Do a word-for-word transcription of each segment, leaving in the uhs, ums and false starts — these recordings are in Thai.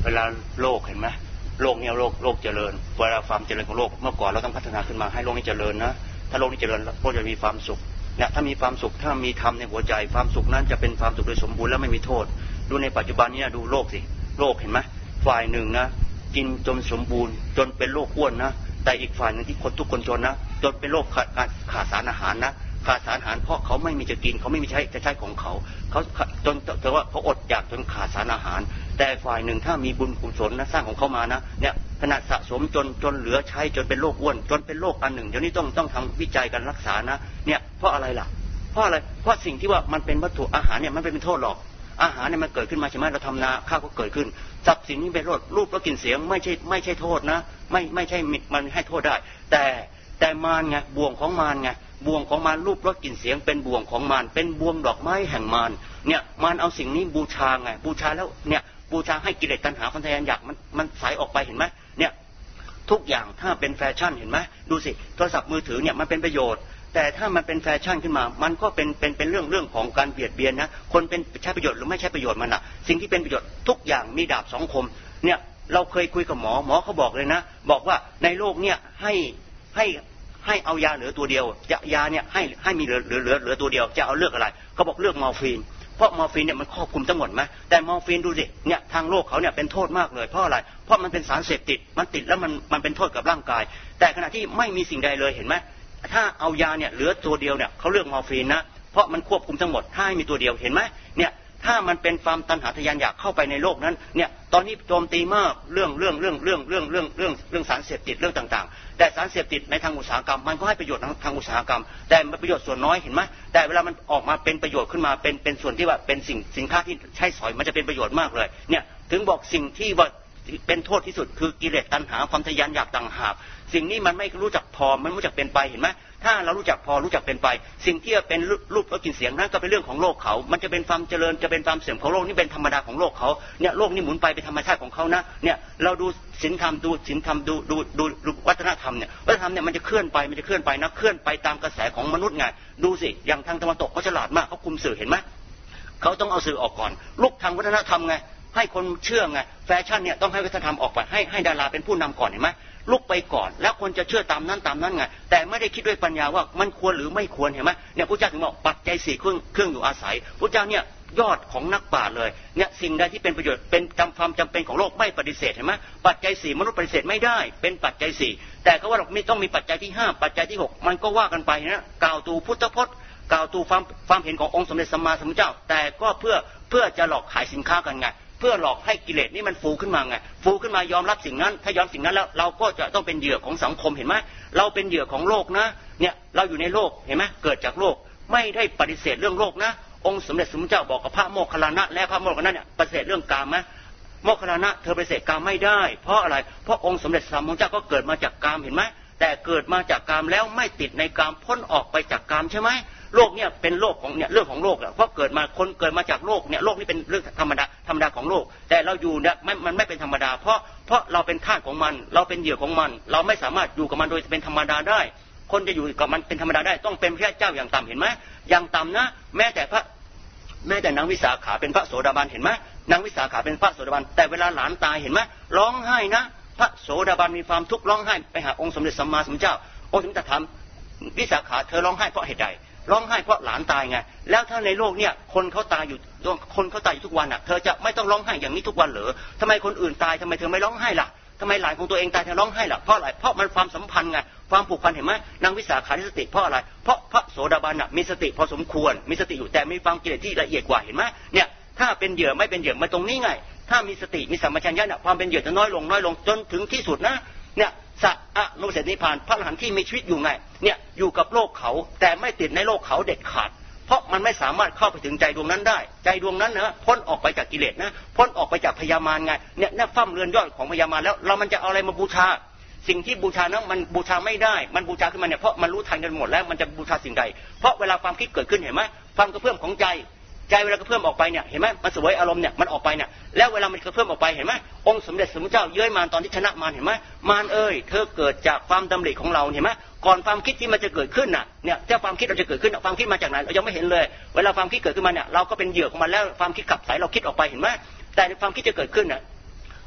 เวลาโลกเห็นไหมโลกเนี่ยโลกโลกเจริญเวลาความเจริญของโลกเมื่อก่อนเราต้องพัฒนาขึ้นมาให้โลกนี้เจริญนะถ้าโลกนี้เจริญโลกจะมีความสุขเนี่ยถ้ามีความสุขถ้ามีธรรมในหัวใจความสุขนั้นจะเป็นความสุขโดยสมบูรณ์และไม่มีโทษดูในปัจจุบันนี้ดูโลกสิโลกเห็นไหมฝ่ายหนึ่งนะกินจนสมบูรณ์จนเป็นโรคอ้วนนะแต่อีกฝ่ายหนึ่งที่คนทุกคนจนนะจนเป็นโรคขาดขาดสารอาหารนะขาดสารอาหารเพราะเขาไม่มีจะกินเขาไม่มีใช้จะใช้ของเขาเขาจนแต่ว่าเขาอดอยากจนขาดสารอาหารแต่ฝ่ายหนึ่งถ้ามีบุญกุศลนะสร้างของเขามานะเนี่ยขณะสะสมจนจนเหลือใช้จนเป็นโรคอ้วนจนเป็นโรคอันหนึ่งเดี๋ยวนี้ต้องต้องทำวิจัยกันรักษานะเนี่ยเพราะอะไรล่ะเพราะอะไรเพราะสิ่งที่ว่ามันเป็นวัตถุอาหารเนี่ยมันไม่เป็นโทษหรอกอาหารเนี่ยมันเกิดขึ้นมาใช่ไหมเราทำนาข้าวก็เกิดขึ้นทรัพย์สินนี้เป็นโทษรูปรสกลิ่นเสียงไม่ใช่ไม่ใช่โทษนะไม่ไม่ใช่มันให้โทษได้แต่แต่มารไงบ่วงของมารไงบ่วงของมารรูปรสกลิ่นเสียงเป็นบ่วงของมารเป็นบ่วงดอกไม้แห่งมารเนี่ยมารเอาสิ่งนี้บูชาไงบูชาแล้วเนี่ยบูชาให้กิเลสตัณหาความทะยานอยากมันมันใสออกไปเห็นไหมเนี่ยทุกอย่างถ้าเป็นแฟชั่นเห็นไหมดูสิโทรศัพท์มือถือเนี่ยมันเป็นประโยชน์แต่ถ้ามันเป็นแฟชั่นขึ้นมามันก็เป็นเป็นเป็นเรื่องเรื่องของการเบียดเบียนนะคนเป็นใช้ประโยชน์หรือไม่ใช้ประโยชน์มันอ่ะสิ่งที่เป็นประโยชน์ทุกอย่างมีดาบสองคมเนี่ยเราเคยคุยกับหมอหมอเขาบอกเลยนะบอกว่าในโลกเนี่ยให้ให้ให้เอายาเหลือตัวเดียวจะยาเนี่ยให้ให้มีเหลือเหลือเหลือเหลือตัวเดียวจะเอาเลือกอะไรเขาบอกเลือกมอร์ฟีนเพราะมอร์ฟีนเนี่ยมันครอบคลุมทั้งหมดไหมแต่มอร์ฟีนดูสิเนี่ยทางโลกเขาเนี่ยเป็นโทษมากเลยเพราะอะไรเพราะมันเป็นสารเสพติดมันติดแล้วมันมันเป็นโทษกับร่างกายแต่ขณะที่ไม่มีสิ่งใดเลยเห็นไหมถ้าเอายาเนี่ยเหลือตัวเดียวเนี่ยเขาเลือกมอร์ฟีนนะเพราะมันควบคุมทั้งหมดถ้าให้มีตัวเดียวเห็นไหมเนี่ยถ้ามันเป็นความตัณหาทะยานอยากเข้าไปในโลกนั้นเนี่ยตอนนี้โจมตีมากเรื่องเรื่องเรื่องเรื่องเรื่องเรื่องเรื่องเรื่องสารเสพติดเรื่องต่างๆแต่สารเสพติดในทางอุตสาหกรรมมันก็ให้ประโยชน์ทางอุตสาหกรรมแต่ประโยชน์ส่วนน้อยเห็นไหมแต่เวลามันออกมาเป็นประโยชน์ขึ้นมาเป็นเป็นส่วนที่ว่าเป็นสิ่งสินค้าที่ใช้สอยมันจะเป็นประโยชน์มากเลยเนี่ยถึงบอกสิ่งที่ว่าเป็นโทษที่สุดคือกิเลสตัณหาความทะยานอยากต่างหากสิ่งนี้มันไม่รู้จักพอมันไม่รู้จักเป็นไปเห็นไหมถ้าเรารู้จักพอรู้จักเป็นไปสิ่งที่เป็นรูปรสกลิ่นเสียงนั้นก็เป็นเรื่องของโลกเขามันจะเป็นความเจริญจะเป็นความเสื่อมของโลกนี่เป็นธรรมดาของโลกเขาเนี่ยโลกนี้หมุนไปเป็นธรรมชาติของเขานะเนี่ยเราดูศีลธรรมดูศีลธรรมดูดูดูดูวัฒนธรรมเนี่ยวัฒนธรรมเนี่ยมันจะเคลื่อนไปมันจะเคลื่อนไปนะเคลื่อนไปตามกระแสของมนุษย์ไงดูสิอย่างทางตะวันตกเขาฉลาดมากเขาคุมสื่อเห็นไหมเขาต้องเอาสื่อออกก่อนลุกทางวัฒนธรรมไงให้คนเชื่อไงแฟชั่นเนี่ยต้องให้วัฒนธรรมออกไปให้ให้ดาราเป็นผู้นำก่อนเห็นไหมลุกไปก่อนแล้วคนจะเชื่อตามนั้นตามนั้นไงแต่ไม่ได้คิดด้วยปัญญาว่ามันควรหรือไม่ควรเห็นไหมเนี่ยพระเจ้าถึงบอกปัจจัยสี่เครื่องเครื่องอยู่อาศัยพระเจ้าเนี่ยยอดของนักปราชญ์เลยเนี่ยสิ่งใดที่เป็นประโยชน์เป็นจำความจำเป็นของโลกไม่ปฏิเสธเห็นไหมปัจจัยสี่มนุษย์ปฏิเสธไม่ได้เป็นปัจจัยสี่แต่ก็ว่าเราไม่ต้องมีปัจจัยที่ห้าปัจจัยที่หกมันก็ว่ากันไปนะกล่าวตูพุทธพจน์กล่าวตูความความเห็นขององค์สมเด็จสัมมาสัมพุทธเจ้าแต่ก็เพื่อเพื่อจะหลอกขายสินค้ากันไงเพื่อหลอกให้กิเลสนี่มันฟูขึ้นมาไงฟูขึ้นมายอมรับสิ่งนั้นถ้ายอมสิ่งนั้นแล้วเราก็จะต้องเป็นเหยื่อของสังคมเห็นไหมเราเป็นเหยื่อของโลกนะเนี่ยเราอยู่ในโลกเห็นไหมเกิดจากโลกไม่ได้ปฏิเสธเรื่องโลกนะองค์สมเด็จสมเด็จเจ้าบอกกับพระโมคคัลลานะและพระโมคคัลลานะเนี่ยปฏิเสธเรื่องกามไหมโมคคัลลานะเธอปฏิเสธกามไม่ได้เพราะอะไรเพราะองค์สมเด็จสัมมาสัมพุทธเจ้าก็เกิดมาจากกามเห็นไหมแต่เกิดมาจากกามแล้วไม่ติดในกามพ้นออกไปจากกามใช่ไหมโลกเนี่ยเป็นโลกของเนี่ยเรื่องของโลกแหละเพราะเกิดมาคนเกิดมาจากโลกเนี่ยโลกนี่เป็นเรื่องธรรมดาธรรมดาของโลกแต่เราอยู่เนี่ยมันมันไม่เป็นธรรมดาเพราะเพราะเราเป็นทาสของมันเราเป็นเหยื่อของมันเราไม่สามารถอยู่กับมันโดยเป็นธรรมดาได้คนจะอยู่กับมันเป็นธรรมดาได้ต้องเป็นพระเจ้าอย่างต่ำเห็นไหมอย่างต่ำนะแม้แต่พระแม้แต่นางวิสาขาเป็นพระโสดาบันเห็นไหมนางวิสาขาเป็นพระโสดาบันแต่เวลาหลานตายเห็นไหมร้องไห้นะพระโสดาบันมีความทุกข์ร้องไห้ไปหาองค์สมเด็จสัมมาสัมพุทธเจ้าองค์สมเด็จถามวิสาขาเธอร้องไห้เพราะเหตุใดร้องไห้เพราะหลานตายไงแล้วถ้าในโลกเนี่ยคนเขาตายอยู่คนเขาตายอยู่ทุกวันอ่ะเธอจะไม่ต้องร้องไห้อย่างนี้ทุกวันเหรอทำไมคนอื่นตายทำไมเธอไม่ร้องไห้ล่ะทำไมหลานของตัวเองตายเธอร้องไห้ล่ะเพราะอะไรเพราะมันความสัมพันธ์ไงความผูกพันเห็นไหมนางวิสาขาที่สติเพราะอะไรเพราะพระโสดาบันอ่ะมีสติพอสมควรมีสติอยู่แต่มีความกิเลสที่ละเอียดกว่าเห็นไหมเนี่ยถ้าเป็นเหยื่อไม่เป็นเหยื่อมาตรงนี้ไงถ้ามีสติมีสัมปชัญญะเนี่ยความเป็นเหยื่อจะน้อยลงน้อยลงจนถึงที่สุดนะเนี่ยสัอะนุเสนิพพานพระอรหันต์ที่มีชีวิตอยู่ไงเนี่ยอยู่กับโลกเขาแต่ไม่ติดในโลกเขาเด็ดขาดเพราะมันไม่สามารถเข้าไปถึงใจดวงนั้นได้ใจดวงนั้นนะพ้นออกไปจากกิเลสนะพ้นออกไปจากพยามารไงเนี่ยเนี่ยฟั่มเรือนยอดของพยามารแล้วเรามันจะเอาอะไรมาบูชาสิ่งที่บูชานั้นมันบูชาไม่ได้มันบูชาขึ้นมาเนี่ยเพราะมันรู้ทันกันหมดแล้วมันจะบูชาสิ่งใดเพราะเวลาความคิดเกิดขึ้นเห็นไหมความกระเพื่อมของใจใจเวลากระเพื่อมออกไปเนี่ยเห็นไหมมันสวยอารมณ์เนี่ยมันออกไปเนี่ยแล้วเวลามันกระเพื่อมออกไปเห็นไหมองค์สมเด็จสมเด็จเจ้าเย้ยมารตอนที่ชนะมารเห็นไหมมารเอ้ยเธอเกิดจากความดำริของเราเห็นไหมก่อนความคิดที่มันจะเกิดขึ้นน่ะเนี่ยถ้าความคิดเราจะเกิดขึ้นความคิดมาจากไหนเรายังไม่เห็นเลยเวลาความคิดเกิดขึ้นมาเนี่ยเราก็เป็นเหยื่อของมันแล้วความคิดขับสายเราคิดออกไปเห็นไหมแต่ในความคิดจะเกิดขึ้นน่ะ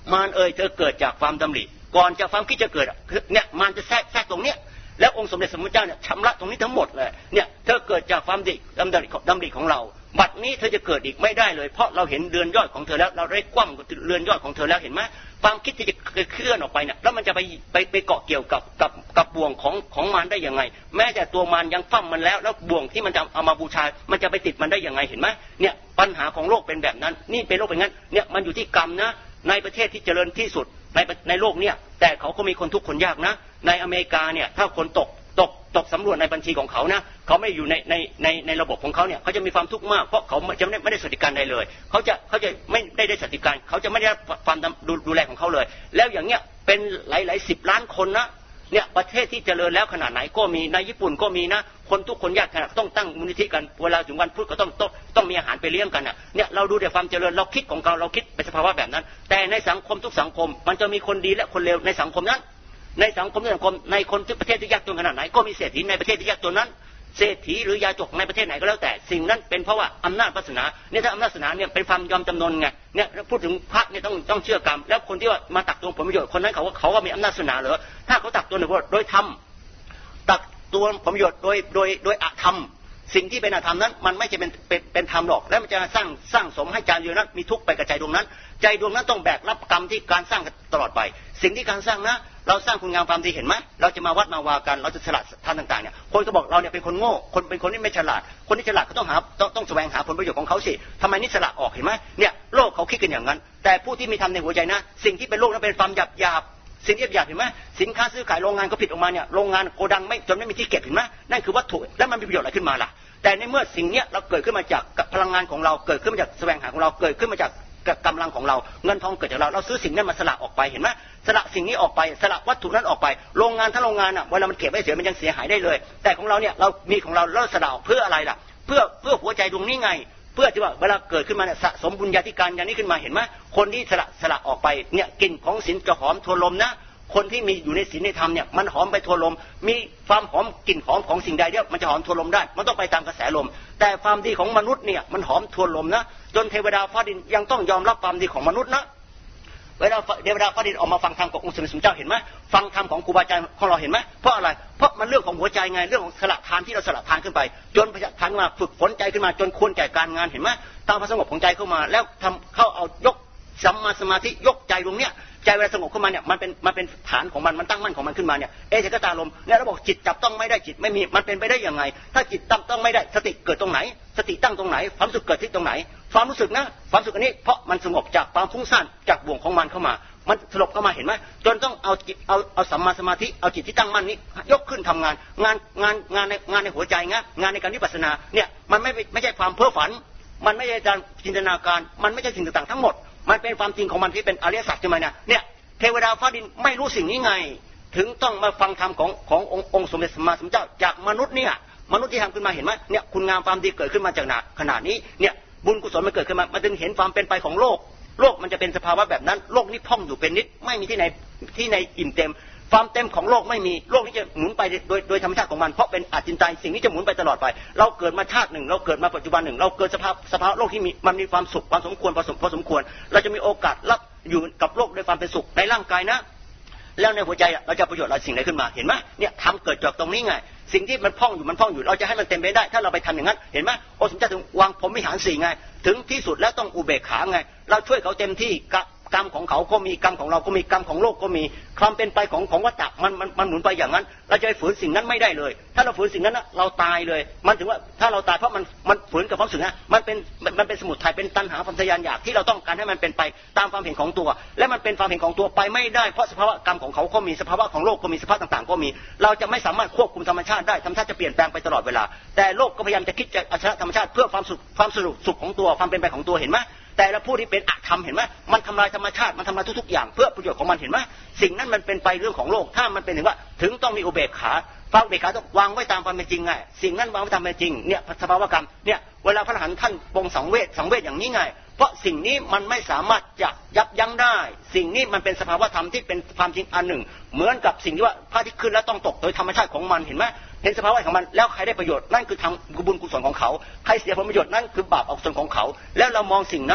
มารเอ่ยเธอเกิดจากความดำริก่อนจะความคิดจะเกิดเนี่ยมารจะแทรกแทรกตรงเนี้ยแล้วองค์สมเด็จสมมุติเจ้าเนี่ยชำระตรงนี้ทั้งหมดเลยเนี่ยเธอเกิดจากความดิดำริดำริของเราบัดนี้เธอจะเกิดอีกไม่ได้เลยเพราะเราเห็นเรือนยอดของเธอแล้วเราได้คว่ำเรือนยอดของเธอแล้วเห็นไหมความคิดที่จะเคลื่อนออกไปเนี่ยแล้วมันจะไปไปไปเกาะเกี่ยวกับกับกับบ่วงของของมารได้ยังไงแม้แต่ตัวมารยังฟั่มมันแล้วแล้วบ่วงที่มันจะเอามาบูชามันจะไปติดมันได้ยังไงเห็นไหมเนี่ยปัญหาของโลกเป็นแบบนั้นนี่เป็นโลกเป็นงั้นเนี่ยมันอยู่ที่กรรมนะในประเทศที่เจริญที่สุดในในโลกเนี่ยแต่เขาก็มีคนทุกข์คนยากนะในอเมริกาเนี่ยถ้าคนตกตกตกสำรวจในบัญชีของเขานะเขาไม่อยู่ในในในในระบบของเขาเนี่ยเขาจะมีความทุกข์มากเพราะเขาจะไม่ไม่ได้สวัสดิการใดเลยเขาจะเขาจะไม่ได้ได้สวัสดิการเขาจะไม่ได้ความดูดูแลของเขาเลยแล้วอย่างเงี้ยเป็นหลายหลายสิบล้านคนนะเนี่ยประเทศที่เจริญแล้วขนาดไหนก็มีในญี่ปุ่นก็มีนะคนทุกคนยากขนาดต้องตั้งมูลนิธิกันเวลาถึงวันพุธก็ต้องต้องต้องมีอาหารไปเลี้ยงกันอ่ะเนี่ยเราดูแต่ความเจริญเราคิดของเราเราคิดเป็นสภาวะแบบนั้นแต่ในสังคมทุกสังคมมันจะมีคนดีและคนเลวในสังคมนั้นในสังคมในสังคมในคนที่ประเทศที่ยากจนขนาดไหนก็มีเศรษฐีในประเทศที่ยากจนนั้นเศรษฐีหรือยาจกในประเทศไหนก็แล้วแต่สิ่งนั้นเป็นเพราะว่าอำนาจศาสนาเนี่ยถ้าอำนาจศาสนาเนี่ยเป็นความยอมจำนนไงเนี่ยพูดถึงพระเนี่ยต้องต้องเชื่อกรรมแล้วคนที่ว่ามาตักตวงผลประโยชน์คนนั้นเขาว่าเขาว่ามีอำนาจศาสนาเหรอถ้าเขาตักตวงโดยธรรมตักตวงผลประโยชน์โดยโดยโดยอธรรมสิ่งที่เป็นอธรรมนั้นมันไม่ใช่เป็นเป็นเป็นธรรมหรอกแล้วมันจะสร้างสร้างสมให้ใจดวงนั้นมีทุกข์ไปกับใจดวงนั้นใจดวงนั้นต้องแบกรับกรรมที่การสร้างตลอดไปสิ่งที่การสร้างนะเราสร้างคุณงามความดีเห็นไหมเราจะมาวัดมาวากันเราจะสละทานต่างๆเนี่ยคนก็บอกเราเนี่ยเป็นคนโง่คนเป็นคนที่ไม่ฉลาดคนที่ฉลาดก็ต้องหาต้องต้องแสวงหาผลประโยชน์ของเขาสิทำไมนี่สละออกเห็นไหมเนี่ยโลกเขาคิดกันอย่างนั้นแต่ผู้ที่มีธรรมในหัวใจนะสิ่งที่เป็นโลกนั้นเป็นความหยาบหยาบสิ่งที่หยาบเห็นไหมสินค้าซื้อขายโรงงานก็ผิดออกมาเนี่ยโรงงานโกดังไม่จนไม่มีที่เก็บเห็นไหมนั่นคือวัตถุแล้วมันมีประโยชน์อะไรขึ้นมาล่ะแต่ในเมื่อสิ่งนี้เราเกิดขึ้นมาจากพลังงานของเราเกิดขึ้นมาจากแสวงหาของเราเกิดขึ้นมาจากกำลังของเราเงินทองเกิดจากเราเราซื้อสิ่งนั้นมาสละออกไปเห็นไหมสละสิ่งนี้ออกไปสละวัตถุนั้นออกไปโรงงานถ้าโรงงานอ่ะเวลามันเก็บไว้เสียมันยังเสียหายได้เลยแต่ของเราเนี่ยเรามีของเราเราสละออกเพื่ออะไรล่ะเพื่อเพื่อหัวใจดวงนี้ไงเพื่อที่ว่าเวลาเกิดขึ้นมาเนี่ยสะสมบุญญาธิการอย่างนี้ขึ้นมาเห็นไหมคนที่สละสละออกไปเนี่ยกลิ่นของศีลจะหอมทวนลมนะคนที่มีอยู่ในศีลในธรรมเนี่ยมันหอมไปทวนลมมีความหอมกลิ่นหอมของสิ่งใดเนี่ยมันจะหอมทวนลมได้มันต้องไปตามกระแสลมแต่ความดีของมนุษย์เนี่ยมันหอมทวนลมนะจนเทวดาฟ้าดินยังต้องยอมรับความดีของมนุษย์นะเวลาเทวดาฟ้าดินออกมาฟังธรรมขององค์สมเด็จพระเจ้าเห็นไหมฟังธรรมของครูบาอาจารย์ของเราเห็นไหมเพราะอะไรเพราะมันเรื่องของหัวใจไงเรื่องของสละทานที่เราสละทานขึ้นไปจนพระทานมาฝึกฝนใจขึ้นมาจนควรแก่การงานเห็นไหมตามพระสงบของใจเข้ามาแล้วทำเข้าเอายกสัมมาสมาธิยกใจดวงเนี้ยใจเวลาสงบขึ้นมาเนี่ยมันเป็นมันเป็นฐานของมันมันตั้งมั่นของมันขึ้นมาเนี่ยเอเจกตาลมเนี่ยเราบอกจิตจับต้องไม่ได้จิตไม่มีมันเป็นไปได้ยังไงถ้าจิตตั้งต้องไม่ได้สติเกิดตรงไหนสติตั้งตรงไหนความรู้สึกเกิดที่ตรงไหนความรู้สึกนะความรู้สึกอันนี้เพราะมันสงบจากความฟุ้งซ่านจากบ่วงของมันเข้ามามันสลบเข้ามาเห็นไหมจนต้องเอาจิตเอาเอาสัมมาสมาธิเอาจิตที่ตั้งมั่นนี้ยกขึ้นทำงานงานงานงานในงานในหัวใจงานงานในการวิปัสสนาเนี่ยมันไม่ไม่ใช่ความเพ้อฝันมันไม่ใช่การจินตนาการมันไม่ใช่สิ่งต่างๆทั้งหมดมันเป็นความจริงของมันที่เป็นอริยสัจใช่ไหมเนี่ยเนี่ยเทวดาฟ้าดินไม่รู้สิ่งนี้ไงถึงต้องมาฟังธรรมของขององค์สมเด็จสัมมาสัมพุทธเจ้าจากมนุษย์เนี่ยมนุษย์ที่ทำขึ้นมาเห็นไหมเนี่ยคุณงามความดีเกิดขึ้นมาจากขนาดนี้เนี่ยบุญกุศลมันเกิดขึ้นมามันจึงเห็นความเป็นไปของโลกโลกมันจะเป็นสภาวะแบบนั้นโลกนี้พร่องอยู่เป็นนิดไม่มีที่ไหนที่ในอิ่มเต็มความเต็มของโลกไม่มีโลกนี้จะหมุนไปโดยโดยธรรมชาติของมันเพราะเป็นอจินไตยสิ่งนี้จะหมุนไปตลอดไปเราเกิดมาชาติหนึ่งเราเกิดมาปัจจุบันหนึ่งเราเกิดสภาพสภาวะโลกที่มีมันมีความสุขความสมควรพอสมพอสมควรเราจะมีโอกาสรับอยู่กับโลกด้วยความเป็นสุขในร่างกายนะแล้วในหัวใจเราจะประโยชน์อะไรสิ่งไหนขึ้นมาเห็นไหมเนี่ยทำเกิดจากตรงนี้ไงสิ่งที่มันพ่องอยู่มันพ่องอยู่เราจะให้มันเต็มไปได้ถ้าเราไปทำอย่างนั้นเห็นไหมโอ้สมเด็จถึงวางพรหมวิหารสี่ไงถึงที่สุดแล้วต้องอุเบกขาไงเราช่วยเขาเต็มที่กรรมของเขาก็มีกรรมของเราก็มีกรรมของโลกก็มีความเป็นไปของของวัฏฏะมันมันมันหมุนไปอย่างนั้นเราจะไปฝืนสิ่งนั้นไม่ได้เลยถ้าเราฝืนสิ่งนั้นนะเราตายเลยมันถึงว่าถ้าเราตายเพราะมันมันฝืนกับความรู้สึกนะมันเป็นมันเป็นสมุทัยเป็นตัณหาความทะยานอยากที่เราต้องการให้มันเป็นไปตามความเห็นของตัวและมันเป็นความเห็นของตัวไปไม่ได้เพราะสภาวะกรรมของเขาก็มีสภาวะของโลกก็มีสภาพต่างๆก็มีเราจะไม่สามารถควบคุมธรรมชาติได้ธรรมชาติจะเปลี่ยนแปลงไปตลอดเวลาแต่โลกก็พยายามจะคิดจะเอาชนะธรรมชาติเพื่อความสุขความสรุปสุขของตัวความเป็นไปของตัวเห็นไหมแต่ละผู้ที่เป็นอธรรมเห็นไหมมันทำลายธรรมชาติมันทำลายทุกๆอย่างเพื่อประโยชน์ของมันเห็นไหมสิ่งนั้นมันเป็นไปเรื่องของโลกถ้ามันเป็นถึงว่าถึงต้องมีอุเบกขาฟังอุเบกขาต้องวางไว้ตามความเป็นจริงไงสิ่งนั้นวางไว้ตามเป็นจริงเนี่ยสภาวะกรรมเนี่ยเวลาพระอรหันต์ท่านปรงสังเวชสังเวชอย่างนี้ไงเพราะสิ่งนี้มันไม่สามารถจะยับยั้งได้สิ่งนี้มันเป็นสภาวะธรรมที่เป็นความจริงอันหนึ่งเหมือนกับสิ่งที่ว่าพระอาทิตย์ขึ้นแล้วต้องตกโดยธรรมชาติของมันเห็นไหมเห็นสภาวะของมันแล้วใครได้ประโยชน์นั่นคือทางบุญกุศลของเขาใครเสียผลประโยชน์นั่นคือบาปอกุศลของเขาแล้วเรามองสิ่งนั้น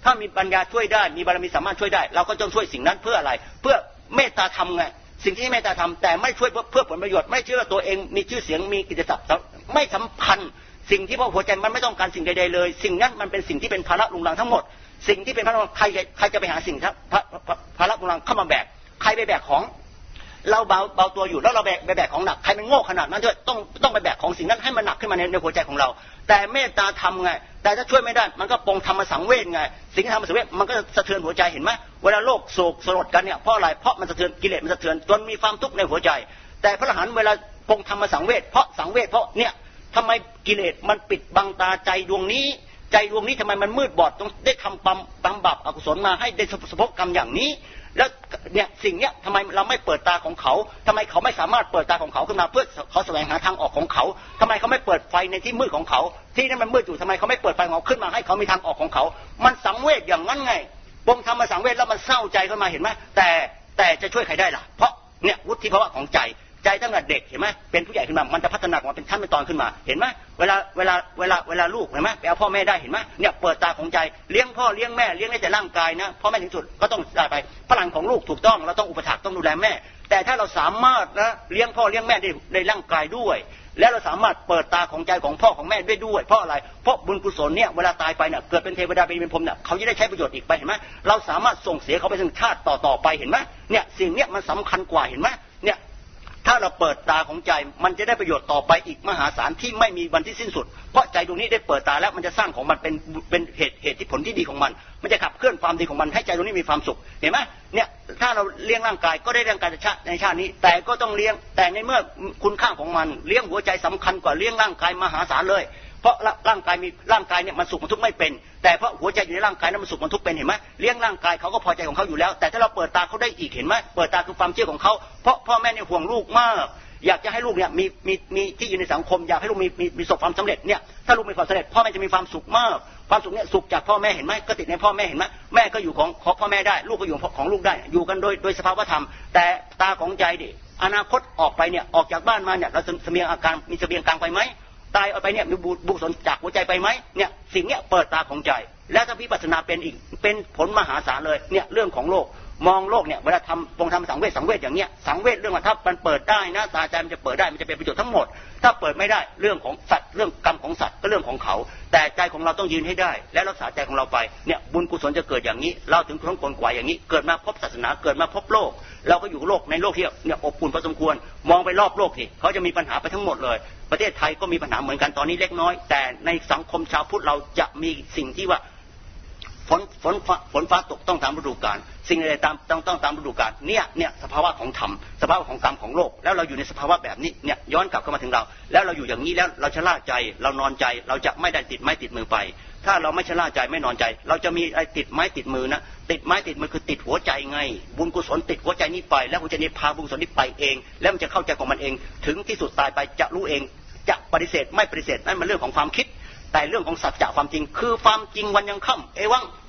ถ้ามีปัญญาช่วยได้มีบารมีสามารถช่วยได้เราก็ต้องช่วยสิ่งนั้นเพื่ออะไรเพื่อเมตตาธรรมไงสิ่งที่เมตตาธรรมแต่ไม่ช่วยเพื่อผลประโยชน์ไม่เชื่อตัวเองมีชื่อเสียงมีกิตติศักดิ์ไม่สำคัญสิ่งที่พระหัวใจมันไม่ต้องการสิ่งใดๆเลยสิ่งนั้นมันเป็นสิ่งที่เป็นภาระลุงลังทั้งหมดสิ่งที่เป็นภาระใครใครจะไปหาสิ่งภาระลุงลังเข้ามาแบกใครไปแบกของเราเบาเบาตัวอยู่แล้วเราแบกแบกของหนักใครมันโง่ขนาดนั้นด้วยต้องต้องไปแบกของสิ่งนั้นให้มันหนักขึ้นมาในในหัวใจของเราแต่เมตตาธรรมไงแต่ถ้าช่วยไม่ได้มันก็ปองธรรมสังเวชไงสิ่งที่ธรรมสังเวชมันก็สะเทือนหัวใจเห็นไหมเวลาโลกโศกสลดกันเนี่ยเพราะอะไรเพราะมันสะเทือนกิเลสมันสะเทือนจนมีความทุกข์ในหัวใจแต่พระอรหันต์เวลาปองธรรมสังเวชเพราะสังเวชเพราะเนี่ยทำไมกิเลสมันปิดบังตาใจดวงนี้ใจดวงนี้ทำไมมันมืดบอดต้องได้ทำบำบำบัดอกุศลมาให้ได้สภพกรรมอย่างนี้แล้วเนี่ยสิ่งเนี้ยทำไมเราไม่เปิดตาของเขาทำไมเขาไม่สามารถเปิดตาของเขาขึ้นมาเพื่อเขาแสวงหาทางออกของเขาทำไมเขาไม่เปิดไฟในที่มืดของเขาที่นั้นมันมืดอยู่ทำไมเขาไม่เปิดไฟของเขาขึ้นมาให้เขามีทางออกของเขามันสังเวชอย่างนั้นไงปมธรรมสังเวชแล้วมันเศร้าใจขึ้นมาเห็นไหมแต่แต่จะช่วยใครได้ล่ะเพราะเนี่ยวุฒิภาวะของใจใจตั้งแต่เด็กเห็นไหมเป็นผู้ใหญ่ขึ้นมามันจะพัฒนาออกมาเป็นชั้นเป็นตอนขึ้นมาเห็นไหมเวลาเวลาเวลาเวลาลูกเห็นไหมไปเอาพ่อแม่ได้เห็นไหมเนี่ยเปิดตาของใจเลี้ยงพ่อเลี้ยงแม่เลี้ยงได้แต่ร่างกายนะพ่อแม่ถึงสุดก็ต้องได้ไปพลังของลูกถูกต้องเราต้องอุปถัมภ์ต้องดูแลแม่แต่ถ้าเราสามารถนะเลี้ยงพ่อเลี้ยงแม่ได้ในร่างกายด้วยแล้วเราสามารถเปิดตาของใจของพ่อของแม่ได้ด้วยเพราะอะไรเพราะบุญกุศลเนี่ยเวลาตายไปเนี่ยเกิดเป็นเทวดาเป็นพรหมเนี่ยเขาจะได้ใช้ประโยชน์อีกไปเห็นไหมเราสามารถส่งเสียเขาไปถึงชาติต่อๆไปเห็นไหมเนี่ยสิ่งเนี้ยมันสำคัญกว่าเห็นไหมเนี่ยถ้าเราเปิดตาของใจมันจะได้ประโยชน์ต่อไปอีกมหาศาลที่ไม่มีวันที่สิ้นสุดเพราะใจดวงนี้ได้เปิดตาแล้วมันจะสร้างของมันเป็นเป็นเหตุเหตุที่ผลที่ดีของมันมันจะขับเคลื่อนความดีของมันให้ใจดวงนี้มีความสุขเห็นไหมเนี่ยถ้าเราเลี้ยงร่างกายก็ได้ร่างกายในชาติในชาตินี้แต่ก็ต้องเลี้ยงแต่ในเมื่อคุณค่าของมันเลี้ยงหัวใจสำคัญกว่าเลี้ยงร่างกายมหาศาลเลยเพราะร่างกายมีร่างกายเนี่ยมันสุขมันทุกข์ไม่เป็นแต่เพราะหัวใจอยู่ในร่างกายนั้นมันสุขมันทุกข์เป็นเห็นไหมเลี้ยงร่างกายเขาก็พอใจของเขาอยู่แล้วแต่ถ้าเราเปิดตาเขาได้อีกเห็นไหมเปิดตาคือความเชื่อของเขาเพราะพ่อแม่เนี่ยห่วงลูกมากอยากจะให้ลูกเนี่ยมีมีมีที่อยู่ในสังคมอยากให้ลูกมีมีมีประสบความสำเร็จเนี่ยถ้าลูกมีความสำเร็จพ่อแม่จะมีความสุขมากความสุขเนี่ยสุขจากพ่อแม่เห็นไหมก็ติดในพ่อแม่เห็นไหมแม่ก็อยู่ของของพ่อแม่ได้ลูกก็อยู่ของลูกได้อยู่กันโดยโดยสภาวธรรมแต่ตาของใจดิอนาคตออกไปเนี่ยออกจากบ้านมาเนี่ยเราเสบียงอาการมีเสบียงกลางไปไหมตายออกไปเนี่ยมีบุญกุศลจากหัวใจไปไหมเนี่ยสิ่งเนี้ยเปิดตาของใจแล้วถ้าวิปัสสนาเป็นอีกเป็นผลมหาศาลเลยเนี่ยเรื่องของโลกมองโลกเนี่ยเวลาทำปรงทำสังเวชสังเวชอย่างเนี้ยสังเวชเรื่องว่าถ้ามันเปิดได้นะตาใจมันจะเปิดได้มันจะเป็นประโยชน์ทั้งหมดถ้าเปิดไม่ได้เรื่องของสัตว์เรื่องกรรมของสัตว์ก็เรื่องของเขาแต่ใจของเราต้องยืนให้ได้และรักษาใจของเราไปเนี่ยบุญกุศลจะเกิดอย่างนี้เราถึงคล้องคนกว่าอย่างนี้เกิดมาพบศาสนาเกิดมาพบโลกเราก็อยู่โลกในโลกที่เนี่ยอบอุ่นพอสมควรมองไปรอบโลกสิเขาจะมีปัญหาไปทั้งหมดเลยประเทศไทยก็มีปัญหาเหมือนกันตอนนี้เล็กน้อยแต่ในสังคมชาวพุทธเราจะมีสิ่งที่ว่าฝนฝนฝนฟ้าตกต้องตามฤดูกาลสิ่งใดตามต้องต้องตามฤดูกาลเนี่ยเนี่ยสภาวะของธรรมสภาวะของกรรมของโลกแล้วเราอยู่ในสภาวะแบบนี้เนี่ยย้อนกลับเข้ามาถึงเราแล้วเราอยู่อย่างนี้แล้วเราชะล่าใจเรานอนใจเราจะไม่ได้ติดไม้ติดมือไปถ้าเราไม่ชะล่าใจไม่นอนใจเราจะมีอะไรติดไม้ติดมือนะติดไม้ติดมือคือติดหัวใจไงบุญกุศลติดหัวใจนี้ไปแล้วหัวใจนี้พาบุญกุศลนี้ไปเองแล้วมันจะเข้าใจของมันเองถึงที่สุดตายไปจะรู้เองจะปฏิเสธไม่ปฏิเสธนั่นมันเรื่องของความคิดแต่เรื่องของสัจจะความจริงคือความจริงวันยังค่ำเอวัง